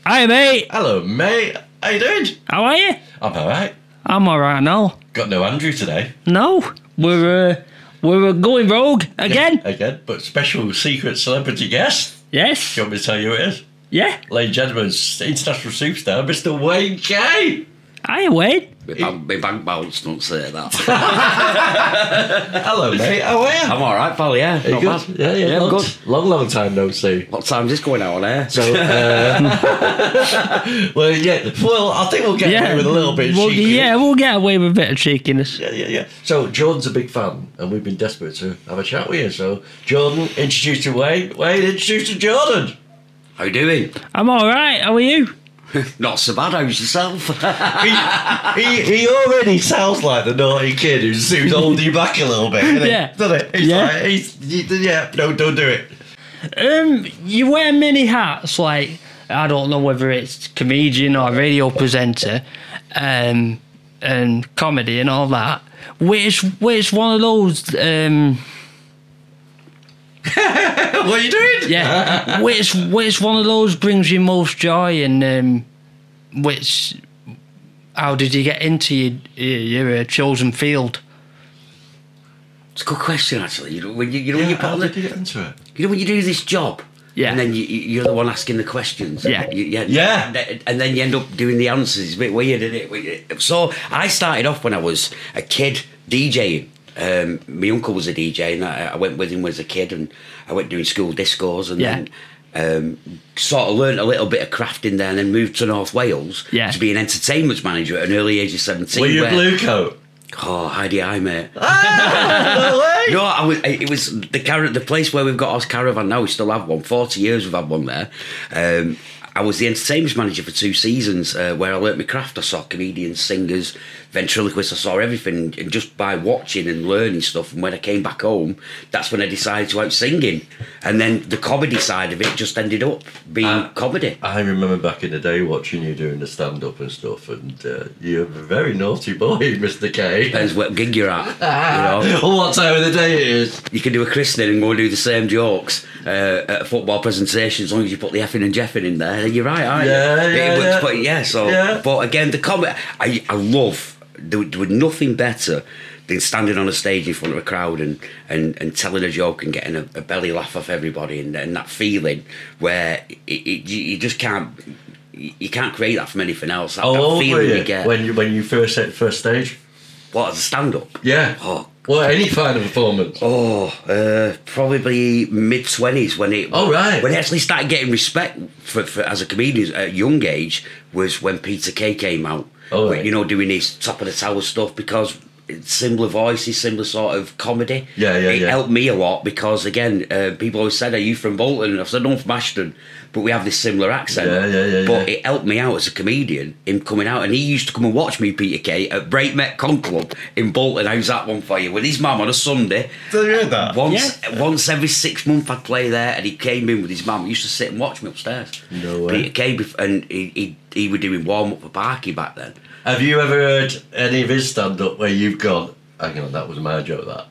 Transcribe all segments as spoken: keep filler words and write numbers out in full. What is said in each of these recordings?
Hi, mate. Hello, mate. How you doing? How are you? I'm alright. I'm alright now. Got no Andrew today. No, we're uh, we're uh, going rogue again. Yeah, again, but special secret celebrity guest. Yes. Do you want me to tell you who it is? Yeah. Ladies and gentlemen, international superstar, Mister Wayne Kay. Hiya, Wayne. My bank, my bank balance don't say that. Hello, mate. How are you? I'm all right, pal. Yeah, Are you not good? bad. Yeah, yeah, yeah I'm long, good. Long, long time no see. What time's this going out on air? So, uh, well, yeah. Well, I think we'll get Yeah. away with a little bit of We'll, cheeky. yeah, we'll get away with a bit of cheekiness. Yeah, yeah, yeah. So Jordan's a big fan, and we've been desperate to have a chat with you. So Jordan, introduce to Wayne. Wayne, introduce to Jordan. How you doing? I'm alright. How are you? Not so bad. How's yourself? he, he he already sounds like the naughty kid who's, who's holding you back a little bit. Doesn't Yeah. He? Doesn't it? He's Yeah. like, he's, he, yeah, no, don't do it. Um, you wear many hats. Like I don't know whether it's comedian or radio presenter, um, and comedy and all that. Which which one of those? Um, What are you doing? yeah. which which one of those brings you most joy, and um, which? How did you get into your your uh, chosen field? It's a good question, actually. You know, when you, you know Yeah, when you put how on the, did you get into it? you know when you do this job, Yeah. and then you, you- you're the one asking the questions. Yeah. You- yeah, Yeah. And then- and then you end up doing the answers. It's a bit weird, isn't it? So I started off when I was a kid DJing. Um, my uncle was a D J, and I, I went with him as a kid, and I went doing school discos, and Yeah. then um, sort of learnt a little bit of crafting there, and then moved to North Wales Yeah. to be an entertainment manager at an early age of seventeen. Were you a where- blue coat? Oh, Heidi, hi, mate. No way. No, I was, it was the car- the place where we've got our caravan now. We still have one. Forty years we've had one there. Um, I was the entertainment manager for two seasons, uh, where I learnt my craft. I saw comedians, singers, ventriloquists. I saw everything, and just by watching and learning stuff. And when I came back home, that's when I decided to out singing. And then the comedy side of it just ended up being Uh, comedy. I remember back in the day watching you doing the stand-up and stuff, and uh, you're a very naughty boy, Mister K. Depends what gig you're at. You know, Well, what time of the day it is? you can do a christening and go and do the same jokes uh, at a football presentation as long as you put the effing and jeffing in there. You're right, aren't Yeah, you? yeah, It works, yeah. But yeah, so. Yeah. But again, the comedy, I, I love. There, there was nothing better than standing on a stage in front of a crowd and, and, and telling a joke and getting a, a belly laugh off everybody, and, and that feeling where it, it, you you just can't. You can't create that from anything else. That, How that old were feeling you, you get. when you when you first hit first stage? What, as a stand-up? Yeah. Oh, Well, any kind of performance. Oh, uh, probably mid twenties when it. Oh, right. When I actually started getting respect for, for as a comedian at a young age was when Peter Kay came out. Oh, But, right. you know, doing his top of the tower stuff, because it's similar voices, similar sort of comedy. Yeah, yeah, It yeah. helped me a lot because again, uh, people always said, "Are you from Bolton?" And I said, "No, I'm from Ashton," but we have this similar accent. Yeah, yeah, yeah, But yeah. it helped me out as a comedian, him coming out, and he used to come and watch me, Peter Kay, at Breakneck Con Club in Bolton. How's that one for you? With his mum on a Sunday. Did you hear that? Once, once every six months I'd play there, and he came in with his mum. He used to sit and watch me upstairs. No way. Peter Kay, bef- and he, he he were doing warm up for Parky back then. Have you ever heard any of his stand-up where you've gone, hang on, that was my joke, that?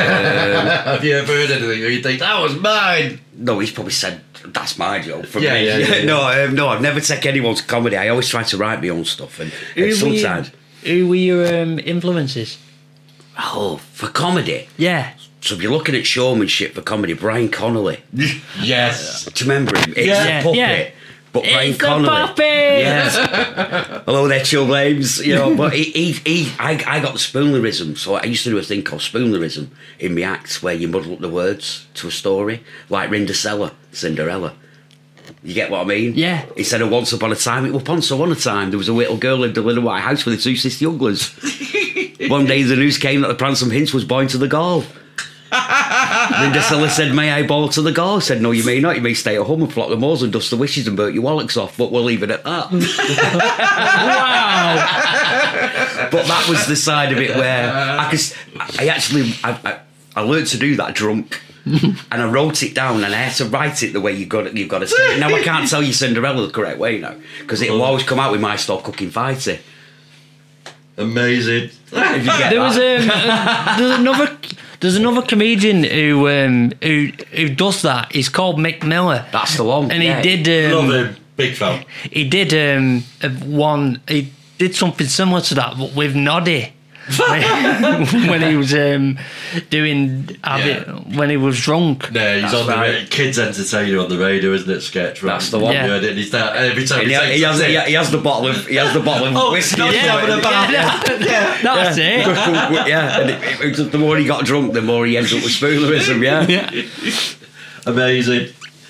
Have you ever heard anything where you think, that was mine? No, he's probably said that's my joke. From Yeah, me. yeah, yeah, yeah. No, um, no, I've never taken anyone's comedy. I always try to write my own stuff, and, Who and were sometimes, you, who were your um, influences? oh, for comedy. Yeah. So if you're looking at showmanship for comedy, Brian Connolly. Yes. Do you remember him? It's Yeah. a puppet. Yeah. But Brian It's the Connolly. puppet! Yes. Hello there, childlames. You know, but he, he, he I, I got the spoonerism. So I used to do a thing called spoonerism in my acts where you muddle up the words to a story, like Rindercella, Cinderella. You get what I mean? Yeah. He said, once upon a time, it was once upon a time, there was a little girl lived in a little white house with her two sister uglers. One day the news came that the Pransome Hinch was born to the Gaul. Rindercella said, may I bowl to the Gaul? I said, no, you may not. You may stay at home and flock the moors and dust the wishes and burnt your wallets off, but we'll leave it at that. Wow. But that was the side of it where I could, I actually, I, I, I learned to do that drunk. And I wrote it down, and I had to write it the way you've got it, you've got to say it. Now I can't tell you Cinderella the correct way now, because it'll always come out with my stop cooking fighty. Amazing. If you get There that. was um, uh, there's another there's another comedian who um who who does that. He's called Mick Miller, That's the one. and yeah. he did um, Love him. Big fan. He did um, a one. He did something similar to that, but with Noddy. When he was um, doing Yeah. when he was drunk. No, he's That's on the right. ra- kids entertainer on the radio, isn't it? Sketch. Right? That's the one. You heard it, and he's there every time And he, he, takes he, has, a he, sip. he has the bottle of he has the bottle of Oh, whiskey. no, or yeah, something. having a bath. Yeah, that's it. yeah, and it, it, it, the more he got drunk, the more he ends up with spoonerism. Yeah, Yeah. Amazing.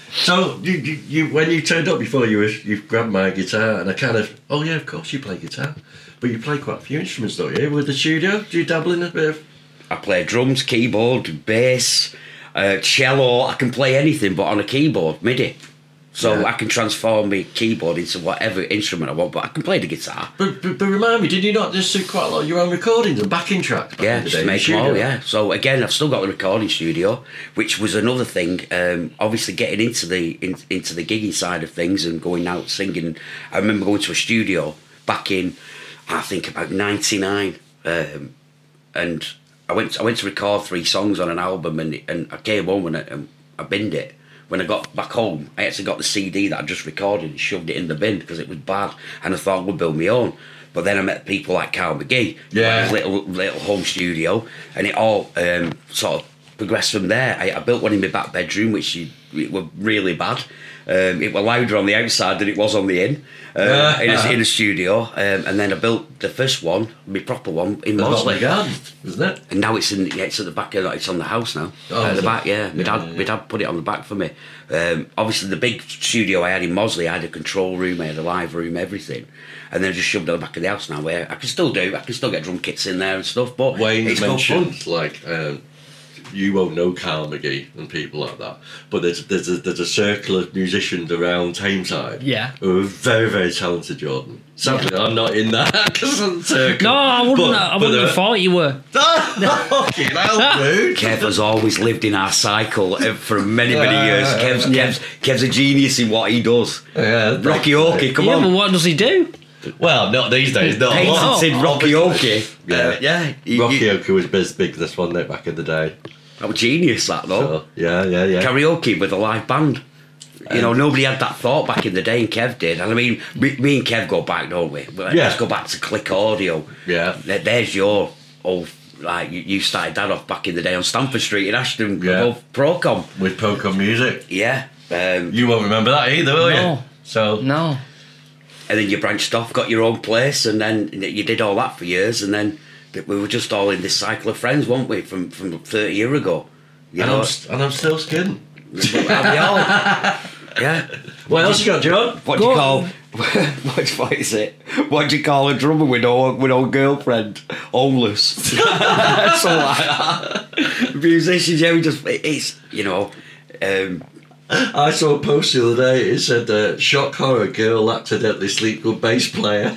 So you, you, you when you turned up before, you were, you grabbed my guitar, and I kind of, oh yeah, of course you play guitar, but you play quite a few instruments, don't you? With the studio, do you dabble in a bit of? I play drums, keyboard, bass, uh, cello. I can play anything, but on a keyboard, MIDI. So Yeah. I can transform my keyboard into whatever instrument I want, but I can play the guitar. But, but, but remind me, did you not just do quite a lot of your own recordings and backing tracks? Back Yeah, in the just day, to make in the them all, studio? yeah. So again, I've still got the recording studio, which was another thing. Um, obviously, getting into the in, into the gigging side of things and going out singing. I remember going to a studio back in, I think about ninety-nine, um, and I went I went to record three songs on an album, and and I came home and I, and I binned it. When I got back home, I actually got the C D that I just recorded and shoved it in the bin because it was bad, and I thought I would build my own. But then I met people like Carl McGee, Yeah. his little little home studio, and it all um, sort of progressed from there. I, I built one in my back bedroom, which you, it were really bad. Um, it was louder on the outside than it was on the in, uh, in, a, in a studio. Um, and then I built the first one, my proper one, in The Mosley. Mosley Garden, isn't it? And now it's in, yeah, it's at the back of, it's on the house now. Oh, at is the it? back, yeah. My Yeah, dad, yeah, my yeah. dad put it on the back for me. Um, obviously, the big studio I had in Mosley, I had a control room, I had a live room, everything. And then I just shoved it on the back of the house now, where I can still do, I can still get drum kits in there and stuff, but Wayne it's good fun. mentioned like um, you won't know Carl McGee and people like that, but there's there's a, there's a circle of musicians around Tameside Yeah. who are very very talented. Jordan, sadly I'm not in that circle. No, I wouldn't. But- I but wouldn't there- have thought you were. Fucking hell, dude. Kev has always lived in our cycle uh, for many, many years. Kev's, Yeah. Kev's, Kev's a genius in what he does. Yeah, Rocky Okie, come yeah, on. but what does he do? Well, not these days. Not a lot. Patented Rocky Obviously. Okie. Yeah. Uh, yeah. he- Rocky he- Okie was biz big this one night back in the day. that was genius, that though. So, yeah, yeah, yeah. Karaoke with a live band. You know, nobody had that thought back in the day, and Kev did. And I mean, me, me and Kev go back, don't we? But Yeah. Let's go back to Click Audio. Yeah. There- There's your old, like, you, you started that off back in the day on Stamford Street in Ashton, Yeah. above Procom. With Procom Music. Yeah. Um, You won't remember that either, will No. you? So No. and then you branched off, got your own place, and then you did all that for years, and then we were just all in this cycle of friends, weren't we, from, from thirty years ago? You and know, I'm, st- and I'm still skidding. Aren't we all? Yeah. What else you got, John? What do you Go call? on. what, what is it? What do you call a drummer with no with no girlfriend? Homeless. Something like that. Musicians, yeah, we just it's you know. Um, I saw a post the other day. It said, uh, "Shock horror: girl accidentally sleep with bass player."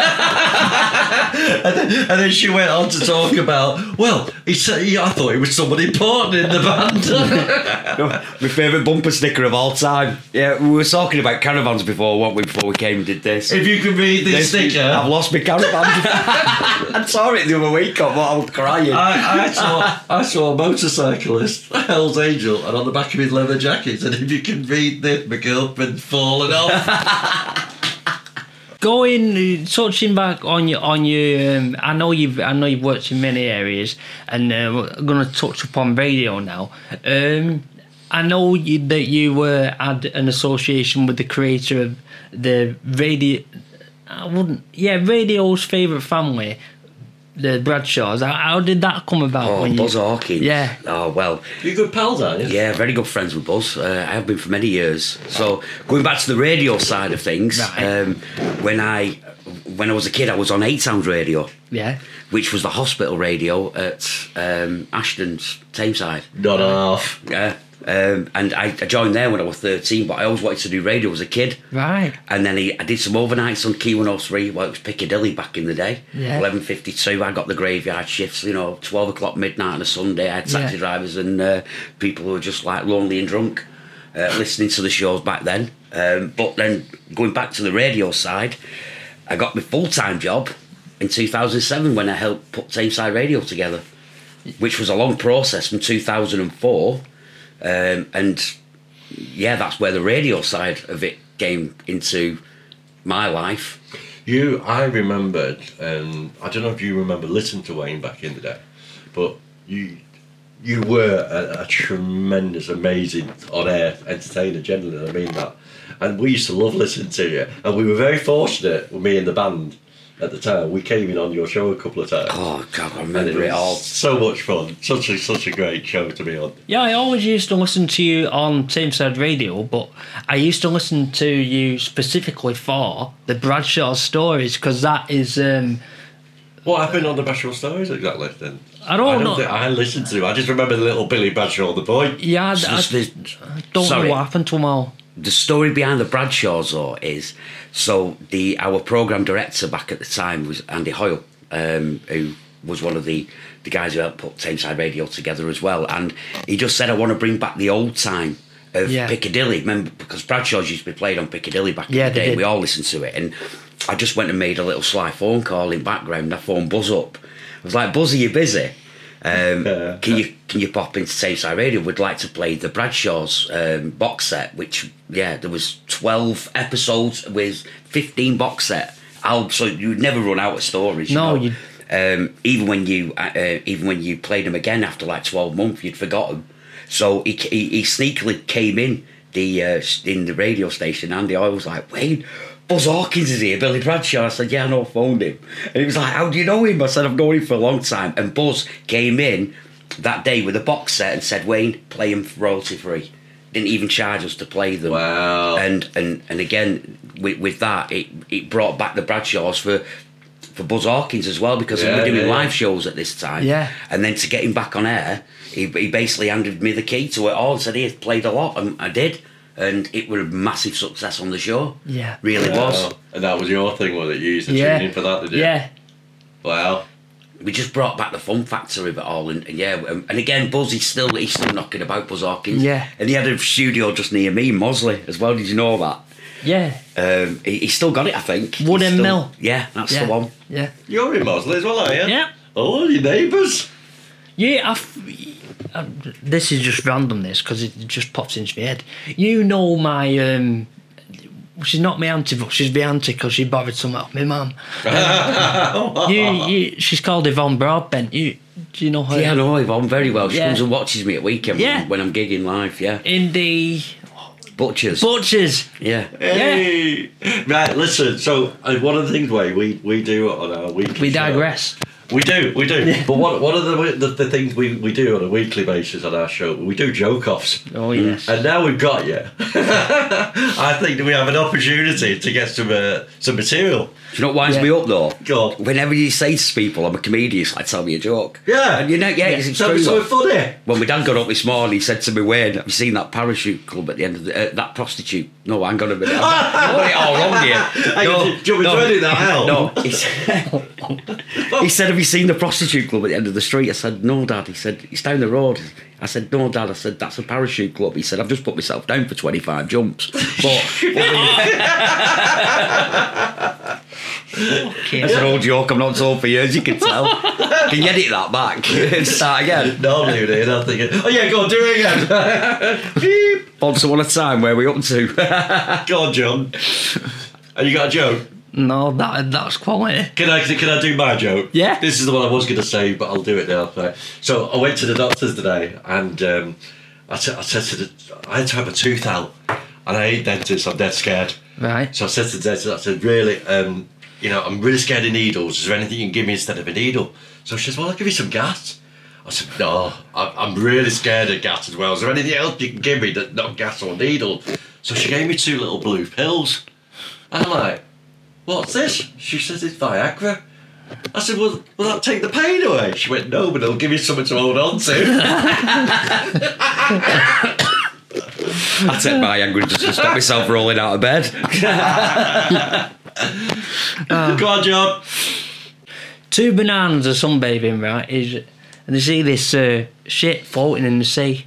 and, then, and then she went on to talk about, well, he said, he, I thought he was someone important in the band. no, my favourite bumper sticker of all time. Yeah, we were talking about caravans before, weren't we? Before we came and did this. If you could read this This- sticker, I've lost my caravan. I saw it the other week. I I was crying. I, I saw I saw a motorcyclist, Hell's Angel, and on the back of his leather jacket said, "If you can read this, my girlfriend's fallen off." Going, touching back on your, on your, um, I know you've, I know you've worked in many areas, and uh, we're going to touch upon radio now. Um, I know you, that you were had an association with the creator of the radio. I wouldn't, yeah, radio's favourite family, the Bradshaws. How, how did that come about? oh, when Buzz you, Hawkins. Yeah. Oh well. You good pals, aren't you? Yeah, very good friends with Buzz. Uh, I have been for many years. So going back to the radio side of things, Right. um, when I when I was a kid, I was on Eight Sound Radio, Yeah. which was the hospital radio at um, Ashton's Tameside. Not half. Yeah. Um, and I, I joined there when I was thirteen, but I always wanted to do radio as a kid. Right. And then he, I did some overnights on Key one oh three, well, it was Piccadilly back in the day. Yeah. eleven fifty-two, I got the graveyard shifts, you know, twelve o'clock midnight on a Sunday. I had taxi Yeah. drivers and uh, people who were just like lonely and drunk uh, listening to the shows back then. Um, but then going back to the radio side, I got my full-time job in two thousand seven when I helped put Tameside Radio together, which was a long process from two thousand four. Um, and yeah, that's where the radio side of it came into my life. You, I remembered, and I don't know if you remember listening to Wayne back in the day, but you you were a, a tremendous, amazing on-air entertainer, generally, I mean that. And we used to love listening to you, and we were very fortunate with me and the band at the time. We came in on your show a couple of times. Oh God, I And remember it it all. was so much fun. Such a such a great show to be on. Yeah, I always used to listen to you on Tameside Radio, but I used to listen to you specifically for the Bradshaw stories, because that is... Um, What happened on the Bradshaw stories exactly then? I don't I don't know. think I listened to. I just remember the little Billy Bradshaw, the boy. Yeah, I, So I, this- this- I don't sorry. know what happened to them all. The story behind the Bradshaws, though, is so the our program director back at the time was Andy Hoyle, um, who was one of the, the guys who helped put Tameside Radio together as well, and he just said, "I want to bring back the old time of Yeah. Piccadilly." Remember, because Bradshaws used to be played on Piccadilly back Yeah, in the they day. did. We all listened to it, and I just went and made a little sly phone call in background. I phoned Buzz up. I was like, "Buzz, are you busy? Um, Yeah. can you can you pop into Tameside Radio? We'd like to play the Bradshaws um, box set, which yeah, there was twelve episodes with fifteen box set albums, so you'd never run out of stories. You No, know? you- Um, even when you uh, uh, even when you played them again after like twelve months, you'd forgot them. So he, he, he sneakily came in the uh, in the radio station. Andy, I was like, Wayne, Buzz Hawkins is here, Billy Bradshaw. I said, yeah, I know, I phoned him. And he was like, how do you know him? I said, I've known him for a long time. And Buzz came in that day with a box set and said, Wayne, play them royalty free. Didn't even charge us to play them. Wow. And and and again, with, with that, it it brought back the Bradshaws for for Buzz Hawkins as well, because Yeah, we were doing yeah, live yeah. shows at this time. Yeah. And then to get him back on air, he, he basically handed me the key to it all and said, here, played a lot. And I did. And it was a massive success on the show. Yeah. Really Wow. was. And that was your thing, was it? You used to Yeah. tune in for that, did you? Yeah. Wow. We just brought back the fun factor of it all, and, and yeah, and, and again, Buzz, he's still he's still knocking about, Buzz Hawkins. Yeah. And he had a studio just near me, Mosley, as well. Did you know that? Yeah. Um, he, he's still got it, I think. He's Wooden still- Mill. Yeah, that's Yeah. the one. Yeah. You're in Mosley as well, are you? Yeah. Oh, your neighbours. Yeah, I've, uh, this is just random, this, because it just pops into my head. You know my, um, she's not my auntie, but she's my auntie because she borrowed some off my mum. Um, you, you, she's called Yvonne Broadbent. You, do you know her? Yeah, I know Yvonne very well. She Yeah. comes and watches me at weekend Yeah. when, when I'm gigging live, yeah. In the Butchers. Butchers. yeah. Hey. Right, listen, so uh, one of the things, Wayne, we, we do on our weekly We show- digress. We do, we do. But what what are the, the the things we, we do on a weekly basis on our show? We do joke offs. Oh, yes. And now we've got you. I think that we have an opportunity to get some uh, some material. Do you know what winds Yeah. me up though? Go on. Whenever you say to people, I'm a comedian, it's like, tell me a joke. Yeah. And you know, yeah, it's So true. so though. funny. When my dad got up this morning, he said to me, Wayne, have you seen that parachute club at the end of the, uh, that prostitute? No, hang on a minute. I've got it all wrong here. Hey, No, do you want me to no, edit that out? No, he said, he said, have you seen the prostitute club at the end of the street? I said, no, Dad. He said, it's down the road. I said, no, Dad. I said, that's a parachute club. He said, I've just put myself down for twenty-five jumps. But that's an old joke I've not told for years, you can tell. Can you edit that back and start again? No, I'm leaving it in. I'm thinking, oh yeah, go on, do it again. Beep. Once upon a time, where are we up to? Go on, John. Have you got a joke? No, that that's quality. Can I can I do my joke? Yeah. This is the one I was going to say, but I'll do it now. Right. So I went to the doctor's today, and um, I, t- I said to the, I had to have a tooth out, and I hate dentists. I'm dead scared. Right. So I said to the dentist, I said, really, um, you know, I'm really scared of needles. Is there anything you can give me instead of a needle? So she says, well, I'll give you some gas. I said, no, I'm I'm really scared of gas as well. Is there anything else you can give me that's not gas or needle? So she gave me two little blue pills. And I'm like, what's this? She says, it's Viagra. I said, well, will that take the pain away? She went, no, but it'll give you something to hold on to. I take my anger just to stop myself rolling out of bed. Go on, John. Two bananas are sunbathing, right? Is and they see this uh, shit floating in the sea.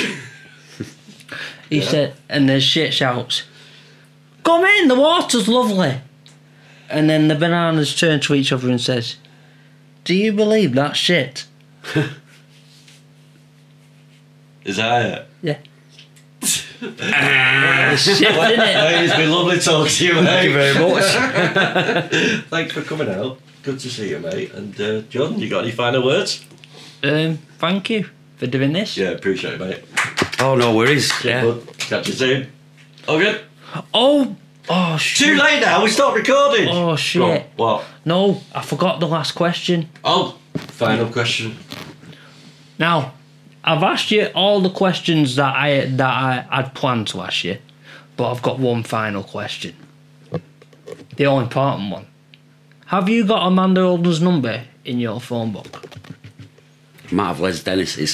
He Yeah. said, and the shit shouts, "Come in, the water's lovely." And then the bananas turn to each other and says, "Do you believe that shit?" Is that it? Yeah. It's shit, isn't it? Hey, it's been lovely talking to you, mate. Thank you very much. Thanks for coming out. Good to see you, mate. And uh, John, you got any final words? Um, thank you for doing this. Yeah, appreciate it, mate. Oh, no worries. Yeah. Yeah. Bud. Catch you soon. All good? Oh, oh shit. Too late now, we stopped recording. Oh Go on, shit. what? No, I forgot the last question. Oh, final question. Now, I've asked you all the questions that I that I had planned to ask you, but I've got one final question. The all important one. Have you got Amanda Holden's number in your phone book? Might have Les Dennis's.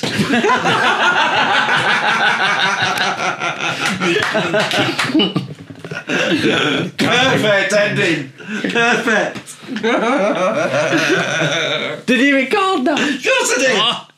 Perfect ending. Perfect. Did he record that? Of course I did. Oh.